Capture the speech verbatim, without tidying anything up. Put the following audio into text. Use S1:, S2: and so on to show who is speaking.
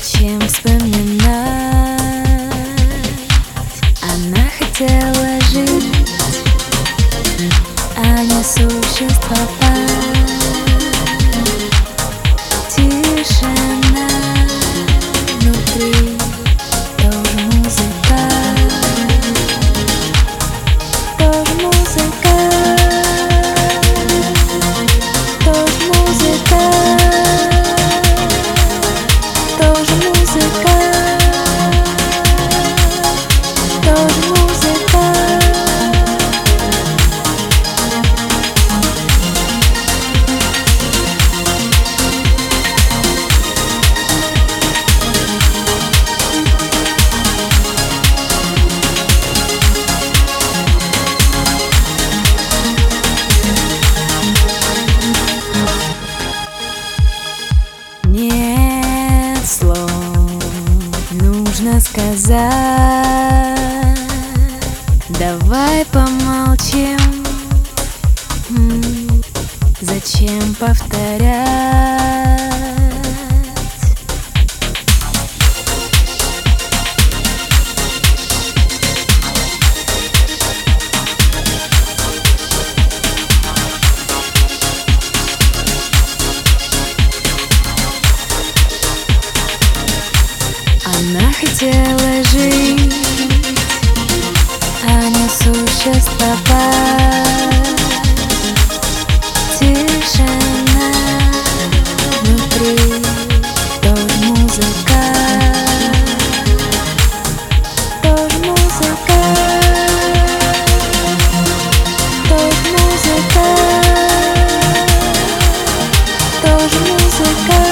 S1: Зачем вспоминать? Она хотела жить, а не существовать. Тишина внутри, тоже музыка, тоже музыка, тоже музыка, тоже музыка, тоже музыка. Нет слов, нужно сказать. Давай помолчим. М, Зачем повторять? Она хотела жить, а не существовать. Тишина внутри, тоже музыка, тоже музыка, тоже музыка, тоже музыка.